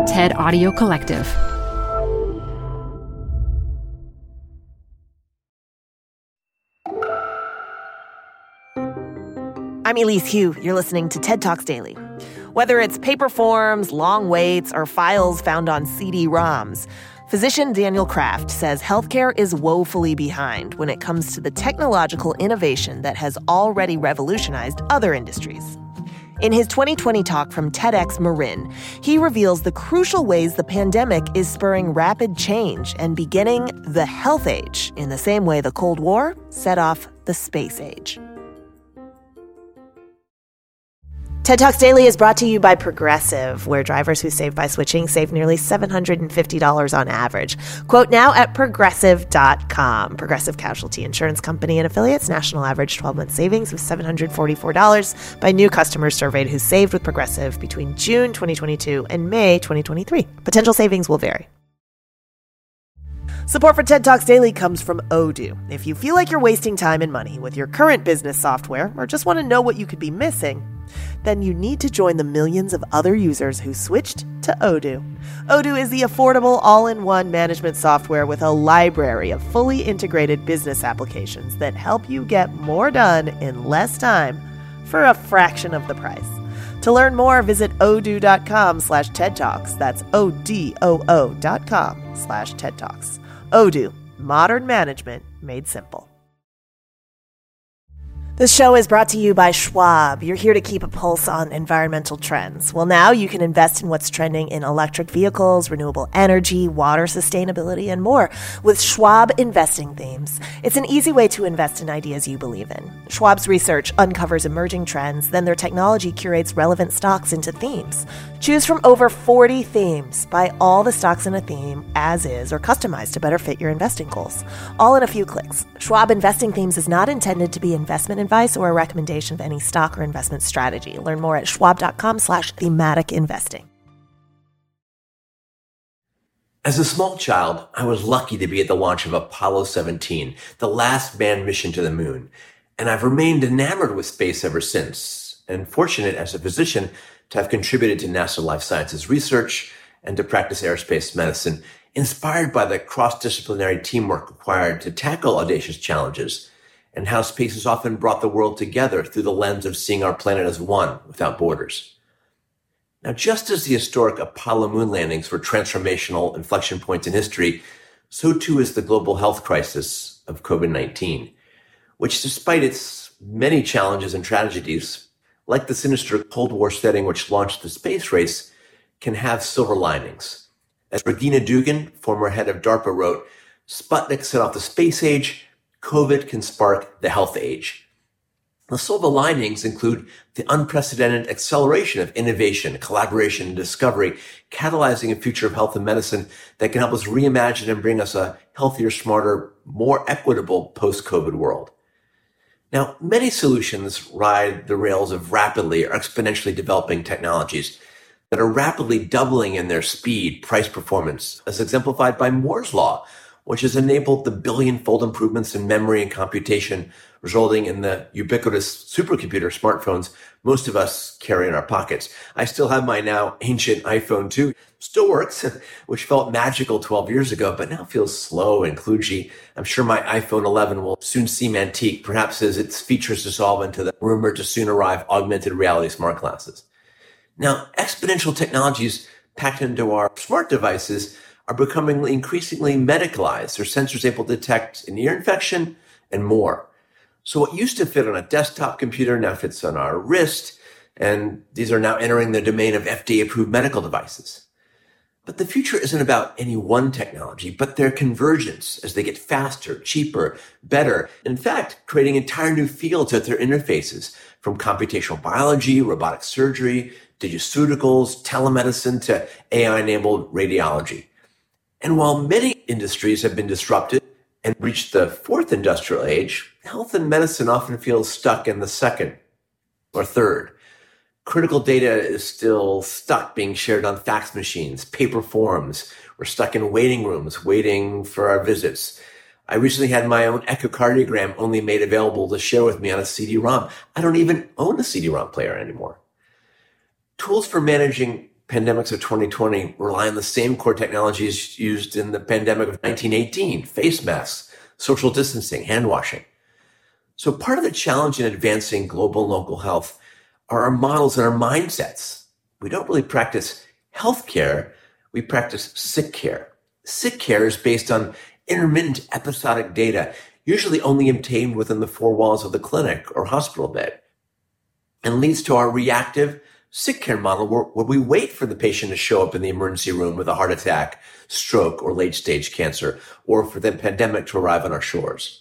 TED Audio Collective. I'm Elise Hu. You're listening to TED Talks Daily. Whether it's paper forms, long waits, or files found on CD-ROMs, physician Daniel Kraft says healthcare is woefully behind when it comes to the technological innovation that has already revolutionized other industries. In his 2020 talk from TEDx Marin, he reveals the crucial ways the pandemic is spurring rapid change and beginning the health age in the same way the Cold War set off the space age. TED Talks Daily is brought to you by Progressive, where drivers who save by switching save nearly $750 on average. Quote now at Progressive.com. Progressive Casualty Insurance Company and Affiliates. National average 12-month savings of $744 by new customers surveyed who saved with Progressive between June 2022 and May 2023. Potential savings will vary. Support for TED Talks Daily comes from Odoo. If you feel like you're wasting time and money with your current business software or just want to know what you could be missing, then you need to join the millions of other users who switched to Odoo. Odoo is the affordable all-in-one management software with a library of fully integrated business applications that help you get more done in less time for a fraction of the price. To learn more, visit odoo.com/TED Talks. That's ODOO.com/TED Talks. Odoo, modern management made simple. This show is brought to you by Schwab. You're here to keep a pulse on environmental trends. Well, now you can invest in what's trending in electric vehicles, renewable energy, water sustainability, and more with Schwab Investing Themes. It's an easy way to invest in ideas you believe in. Schwab's research uncovers emerging trends, then their technology curates relevant stocks into themes. Choose from over 40 themes. Buy all the stocks in a theme as is or customized to better fit your investing goals. All in a few clicks. Schwab Investing Themes is not intended to be investment advice or a recommendation of any stock or investment strategy. Learn more at schwab.com/thematic investing. As a small child, I was lucky to be at the launch of Apollo 17, the last manned mission to the moon. And I've remained enamored with space ever since, and fortunate as a physician to have contributed to NASA Life Sciences research and to practice aerospace medicine, inspired by the cross-disciplinary teamwork required to tackle audacious challenges, and how space has often brought the world together through the lens of seeing our planet as one without borders. Now, just as the historic Apollo moon landings were transformational inflection points in history, so too is the global health crisis of COVID-19, which, despite its many challenges and tragedies, like the sinister Cold War setting which launched the space race, can have silver linings. As Regina Dugan, former head of DARPA, wrote, Sputnik set off the space age, COVID can spark the health age. The silver linings include the unprecedented acceleration of innovation, collaboration, and discovery, catalyzing a future of health and medicine that can help us reimagine and bring us a healthier, smarter, more equitable post-COVID world. Now, many solutions ride the rails of rapidly or exponentially developing technologies that are rapidly doubling in their speed, price, performance, as exemplified by Moore's Law, which has enabled the billion-fold improvements in memory and computation, resulting in the ubiquitous supercomputer smartphones most of us carry in our pockets. I still have my now ancient iPhone 2. Still works, which felt magical 12 years ago, but now feels slow and kludgy. I'm sure my iPhone 11 will soon seem antique, perhaps as its features dissolve into the rumored to soon arrive augmented reality smart glasses. Now, exponential technologies packed into our smart devices are becoming increasingly medicalized. Their sensors able to detect an ear infection and more. So what used to fit on a desktop computer now fits on our wrist, and these are now entering the domain of FDA-approved medical devices. But the future isn't about any one technology, but their convergence as they get faster, cheaper, better. In fact, creating entire new fields at their interfaces, from computational biology, robotic surgery, digiceuticals, telemedicine to AI-enabled radiology. And while many industries have been disrupted and reached the fourth industrial age, health and medicine often feels stuck in the second or third. Critical data is still stuck being shared on fax machines, paper forms. We're stuck in waiting rooms waiting for our visits. I recently had my own echocardiogram only made available to share with me on a CD-ROM. I don't even own a CD-ROM player anymore. Tools for managing pandemics of 2020 rely on the same core technologies used in the pandemic of 1918, face masks, social distancing, hand washing. So part of the challenge in advancing global and local health are our models and our mindsets. We don't really practice healthcare, we practice sick care. Sick care is based on intermittent episodic data, usually only obtained within the four walls of the clinic or hospital bed, and leads to our reactive sick care model where we wait for the patient to show up in the emergency room with a heart attack, stroke, or late-stage cancer, or for the pandemic to arrive on our shores.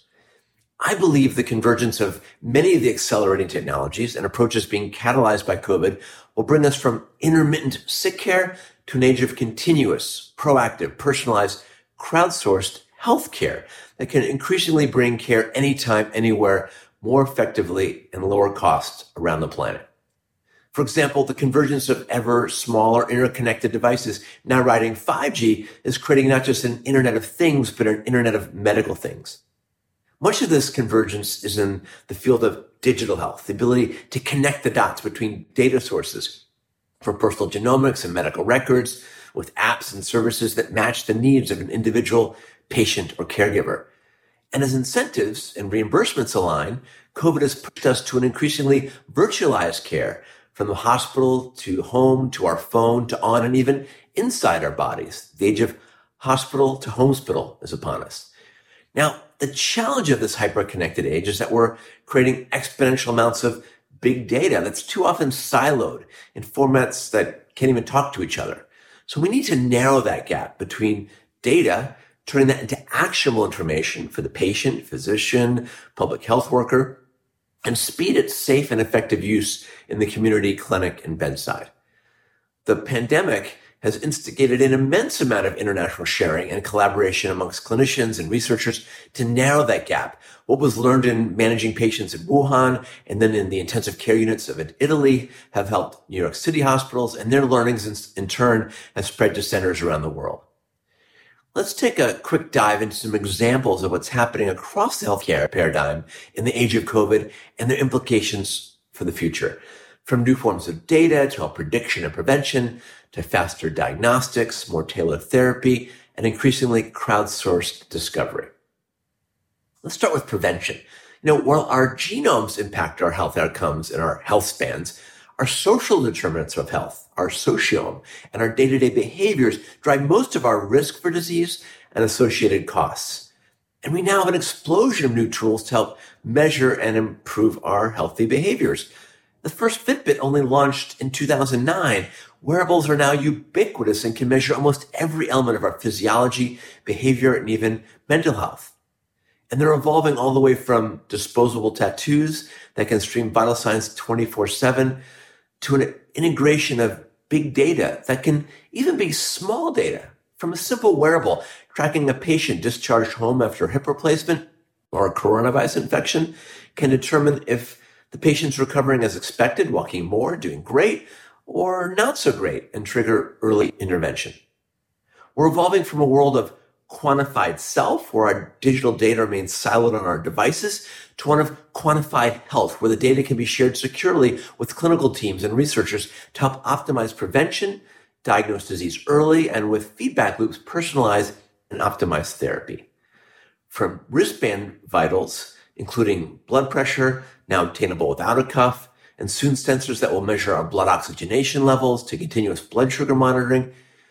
I believe the convergence of many of the accelerating technologies and approaches being catalyzed by COVID will bring us from intermittent sick care to an age of continuous, proactive, personalized, crowdsourced healthcare that can increasingly bring care anytime, anywhere, more effectively and lower cost around the planet. For example, the convergence of ever smaller interconnected devices now riding 5G is creating not just an Internet of Things, but an Internet of medical things. Much of this convergence is in the field of digital health, the ability to connect the dots between data sources for personal genomics and medical records with apps and services that match the needs of an individual patient or caregiver. And as incentives and reimbursements align, COVID has pushed us to an increasingly virtualized care, from the hospital to home to our phone to on and even inside our bodies. The age of hospital to homespital is upon us. Now, the challenge of this hyper-connected age is that we're creating exponential amounts of big data that's too often siloed in formats that can't even talk to each other. So we need to narrow that gap between data, turning that into actionable information for the patient, physician, public health worker, and speed its safe and effective use in the community, clinic, and bedside. The pandemic has instigated an immense amount of international sharing and collaboration amongst clinicians and researchers to narrow that gap. What was learned in managing patients in Wuhan and then in the intensive care units of Italy have helped New York City hospitals, and their learnings in turn have spread to centers around the world. Let's take a quick dive into some examples of what's happening across the healthcare paradigm in the age of COVID and their implications for the future. From new forms of data to health prediction and prevention, to faster diagnostics, more tailored therapy, and increasingly crowdsourced discovery. Let's start with prevention. While our genomes impact our health outcomes and our health spans, our social determinants of health, our sociome, and our day-to-day behaviors drive most of our risk for disease and associated costs. And we now have an explosion of new tools to help measure and improve our healthy behaviors. The first Fitbit only launched in 2009. Wearables are now ubiquitous and can measure almost every element of our physiology, behavior, and even mental health. And they're evolving all the way from disposable tattoos that can stream vital signs 24/7 to an integration of big data that can even be small data, from a simple wearable tracking a patient discharged home after a hip replacement or a coronavirus infection can determine if the patient's recovering as expected, walking more, doing great, or not so great, and trigger early intervention. We're evolving from a world of quantified self, where our digital data remains siloed on our devices, to one of quantified health, where the data can be shared securely with clinical teams and researchers to help optimize prevention, diagnose disease early, and with feedback loops, personalize and optimize therapy. From wristband vitals, including blood pressure, now obtainable without a cuff, and soon sensors that will measure our blood oxygenation levels, to continuous blood sugar monitoring,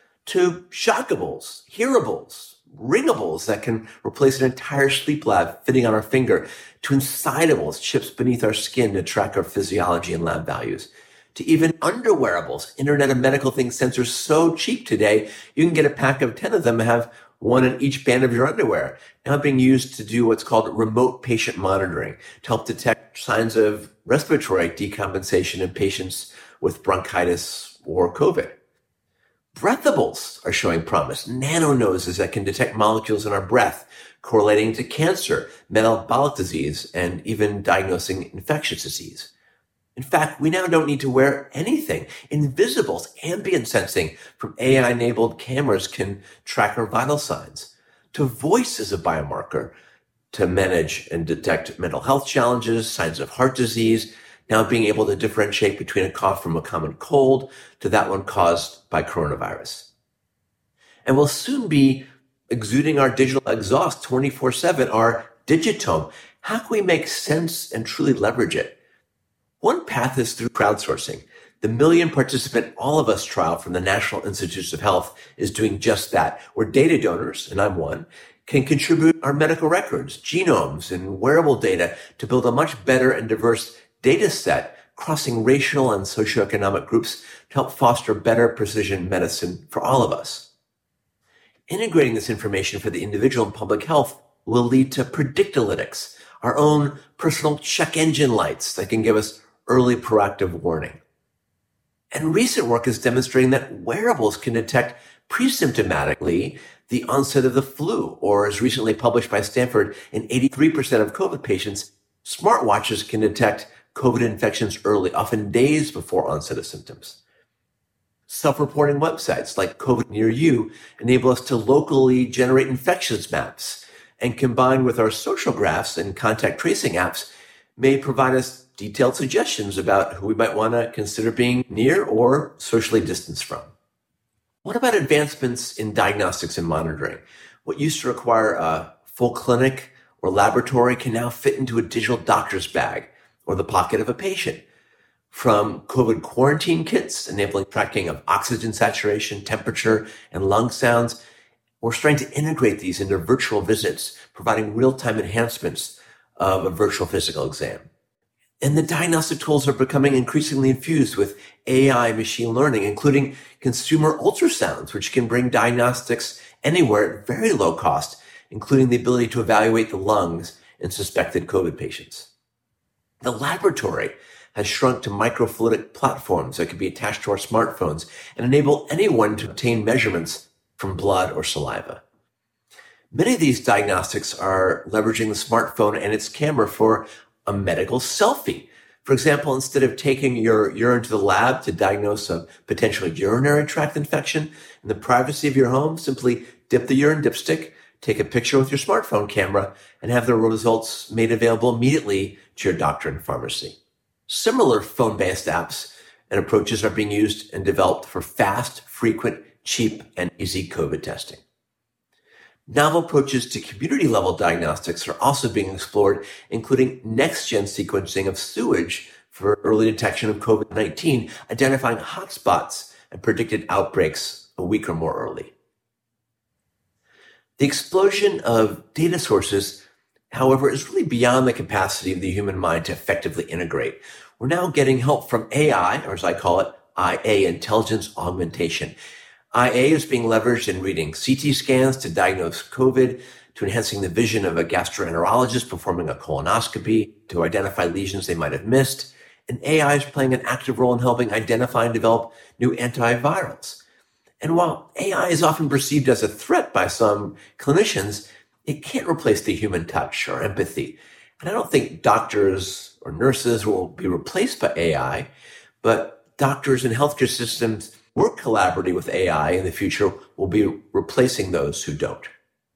to shockables, hearables, ringables that can replace an entire sleep lab fitting on our finger, to insidables, chips beneath our skin to track our physiology and lab values, to even underwearables, Internet of Medical Things sensors so cheap today, you can get a pack of 10 of them and have one in each band of your underwear, now being used to do what's called remote patient monitoring to help detect signs of respiratory decompensation in patients with bronchitis or COVID. Breathables are showing promise, nano noses that can detect molecules in our breath, correlating to cancer, metabolic disease, and even diagnosing infectious disease. In fact, we now don't need to wear anything. Invisibles, ambient sensing from AI-enabled cameras can track our vital signs. To voice as a biomarker to manage and detect mental health challenges, signs of heart disease, now being able to differentiate between a cough from a common cold to that one caused by coronavirus. And we'll soon be exuding our digital exhaust 24/7, our digitome. How can we make sense and truly leverage it? One path is through crowdsourcing. The million-participant All of Us trial from the National Institutes of Health is doing just that, where data donors, and I'm one, can contribute our medical records, genomes, and wearable data to build a much better and diverse data set crossing racial and socioeconomic groups to help foster better precision medicine for all of us. Integrating this information for the individual and public health will lead to Predictalytics, our own personal check engine lights that can give us early proactive warning. And recent work is demonstrating that wearables can detect pre-symptomatically the onset of the flu, or as recently published by Stanford, in 83% of COVID patients, smartwatches can detect COVID infections early, often days before onset of symptoms. Self-reporting websites like COVID Near You enable us to locally generate infections maps, and combined with our social graphs and contact tracing apps, may provide us detailed suggestions about who we might want to consider being near or socially distanced from. What about advancements in diagnostics and monitoring? What used to require a full clinic or laboratory can now fit into a digital doctor's bag or the pocket of a patient. From COVID quarantine kits enabling tracking of oxygen saturation, temperature, and lung sounds, we're starting to integrate these into virtual visits, providing real-time enhancements of a virtual physical exam. And the diagnostic tools are becoming increasingly infused with AI machine learning, including consumer ultrasounds, which can bring diagnostics anywhere at very low cost, including the ability to evaluate the lungs in suspected COVID patients. The laboratory has shrunk to microfluidic platforms that can be attached to our smartphones and enable anyone to obtain measurements from blood or saliva. Many of these diagnostics are leveraging the smartphone and its camera for a medical selfie. For example, instead of taking your urine to the lab to diagnose a potential urinary tract infection in the privacy of your home, simply dip the urine dipstick, take a picture with your smartphone camera, and have the results made available immediately to your doctor and pharmacy. Similar phone-based apps and approaches are being used and developed for fast, frequent, cheap, and easy COVID testing. Novel approaches to community-level diagnostics are also being explored, including next-gen sequencing of sewage for early detection of COVID-19, identifying hotspots and predicted outbreaks a week or more early. The explosion of data sources, however, is really beyond the capacity of the human mind to effectively integrate. We're now getting help from AI, or as I call it, IA, intelligence augmentation. IA is being leveraged in reading CT scans to diagnose COVID, to enhancing the vision of a gastroenterologist performing a colonoscopy, to identify lesions they might have missed. And AI is playing an active role in helping identify and develop new antivirals. And while AI is often perceived as a threat by some clinicians, it can't replace the human touch or empathy. And I don't think doctors or nurses will be replaced by AI, but doctors and healthcare systems work collaboratively with AI in the future will be replacing those who don't.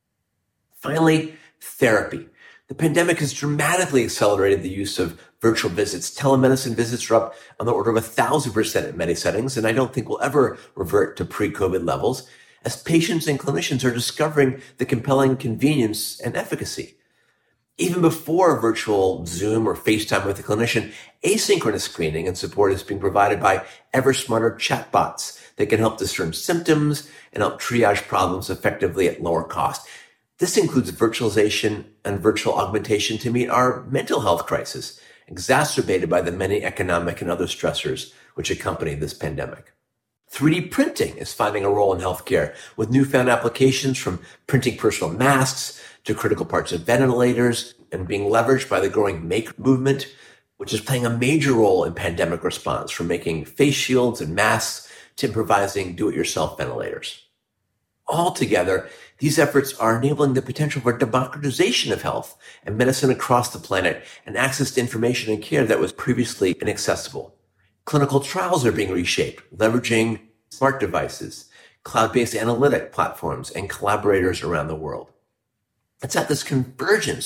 Finally, therapy. The pandemic has dramatically accelerated the use of virtual visits. Telemedicine visits are up on the order of 1,000% in many settings, and I don't think we'll ever revert to pre-COVID levels as patients and clinicians are discovering the compelling convenience and efficacy. Even before virtual Zoom or FaceTime with a clinician, asynchronous screening and support is being provided by ever smarter chatbots that can help discern symptoms and help triage problems effectively at lower cost. This includes virtualization and virtual augmentation to meet our mental health crisis, exacerbated by the many economic and other stressors which accompany this pandemic. 3D printing is finding a role in healthcare with newfound applications from printing personal masks to critical parts of ventilators and being leveraged by the growing make movement, which is playing a major role in pandemic response, from making face shields and masks to improvising do-it-yourself ventilators. Altogether, these efforts are enabling the potential for democratization of health and medicine across the planet and access to information and care that was previously inaccessible. Clinical trials are being reshaped, leveraging smart devices, cloud-based analytic platforms, and collaborators around the world. It's at this convergence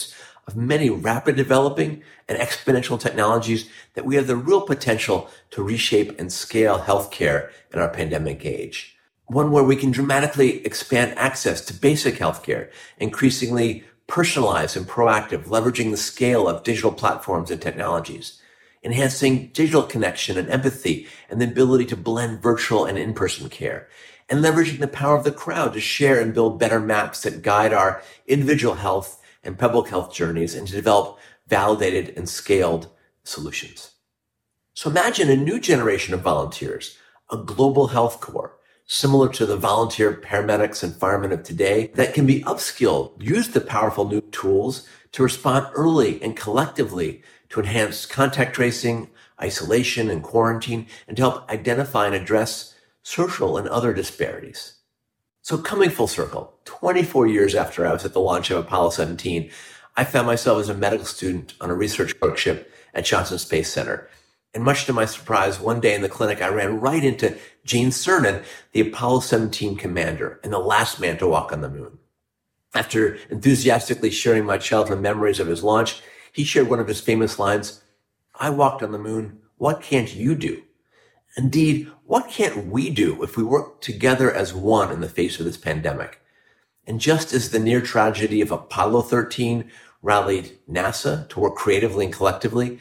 of many rapid developing and exponential technologies that we have the real potential to reshape and scale healthcare in our pandemic age. One where we can dramatically expand access to basic healthcare, increasingly personalized and proactive, leveraging the scale of digital platforms and technologies, enhancing digital connection and empathy and the ability to blend virtual and in-person care, and leveraging the power of the crowd to share and build better maps that guide our individual health and public health journeys and to develop validated and scaled solutions. So imagine a new generation of volunteers, a global health corps, similar to the volunteer paramedics and firemen of today, that can be upskilled, use the powerful new tools to respond early and collectively to enhance contact tracing, isolation, and quarantine, and to help identify and address social and other disparities. So coming full circle, 24 years after I was at the launch of Apollo 17, I found myself as a medical student on a research clerkship at Johnson Space Center. And much to my surprise, one day in the clinic, I ran right into Gene Cernan, the Apollo 17 commander and the last man to walk on the moon. After enthusiastically sharing my childhood memories of his launch, he shared one of his famous lines, "I walked on the moon. What can't you do?" Indeed, what can't we do if we work together as one in the face of this pandemic? And just as the near tragedy of Apollo 13 rallied NASA to work creatively and collectively,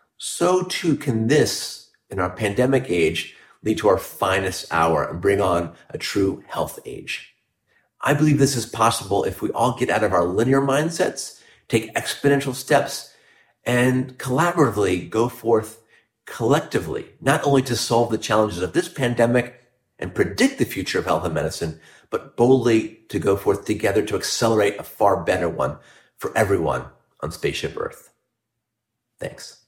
so too can this, in our pandemic age, lead to our finest hour and bring on a true health age. I believe this is possible if we all get out of our linear mindsets, take exponential steps, and collaboratively go forth collectively, not only to solve the challenges of this pandemic and predict the future of health and medicine, but boldly to go forth together to accelerate a far better one for everyone on Spaceship Earth. Thanks.